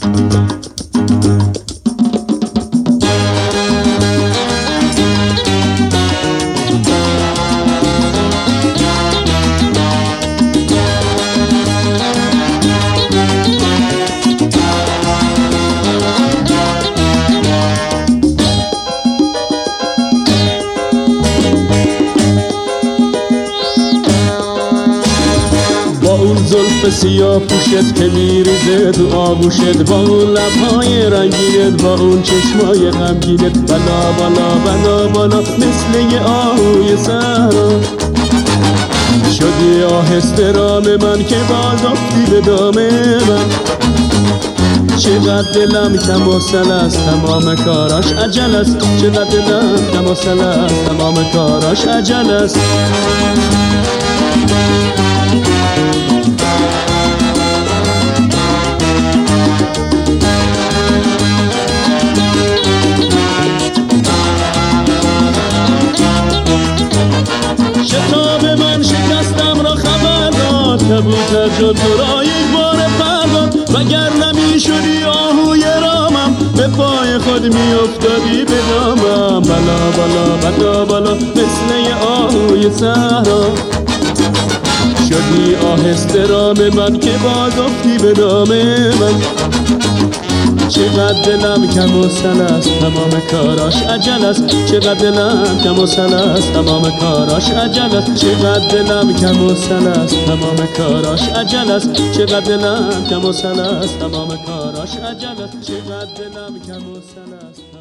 زلف سیاه پوشت که میریزه تو آغوشت، با اون لبهای رنگینت، با اون چشمای غمگینت، بالا بالا بالا بالا مثل یه آهوی صحرا. شدی آهسته رام من که باز افتی به دام من. چقدر دلم کم و سل است، تمام کاراش عجل است. چقدر دلم کم و سل است، تمام کاراش عجل است. شتاب من شکستم را خبر داد، کبوتر شد تو را یک بار پرداد. وگر نمیشدی آهوی رامم، به پای خود میافتادی به دامم. بالا بالا بالا بالا مثل یه آهوی صحرا. شدی آهسته رام من که باز افتی به دام من. چقدر دلم کم و سل است، تمام کاراش عجل است. چقدر دلم کم و سل است، تمام کاراش عجل است. چقدر دلم کم و سل است، تمام کاراش عجل است. چقدر دلم کم و سل است، تمام کاراش عجل است. چقدر دلم کم و سل است.